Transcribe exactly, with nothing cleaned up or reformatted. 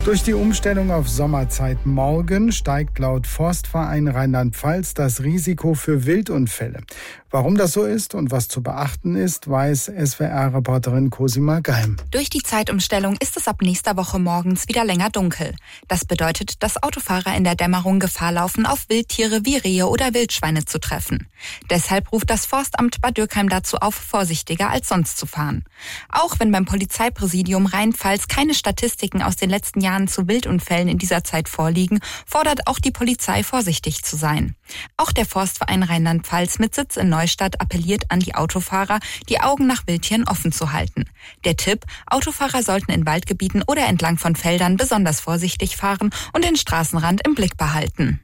Durch die Umstellung auf Sommerzeit morgen steigt laut Forstverein Rheinland-Pfalz das Risiko für Wildunfälle. Warum das so ist und was zu beachten ist, weiß S W R-Reporterin Cosima Geim. Durch die Zeitumstellung ist es ab nächster Woche morgens wieder länger dunkel. Das bedeutet, dass Autofahrer in der Dämmerung Gefahr laufen, auf Wildtiere wie Rehe oder Wildschweine zu treffen. Deshalb ruft das Forstamt Bad Dürkheim dazu auf, vorsichtiger als sonst zu fahren. Auch wenn beim Polizeipräsidium Rheinpfalz keine Statistiken aus den letzten Jahren zu Wildunfällen in dieser Zeit vorliegen, fordert auch die Polizei, vorsichtig zu sein. Auch der Forstverein Rheinland-Pfalz mit Sitz in Neustadt appelliert an die Autofahrer, die Augen nach Wildtieren offen zu halten. Der Tipp: Autofahrer sollten in Waldgebieten oder entlang von Feldern besonders vorsichtig fahren und den Straßenrand im Blick behalten.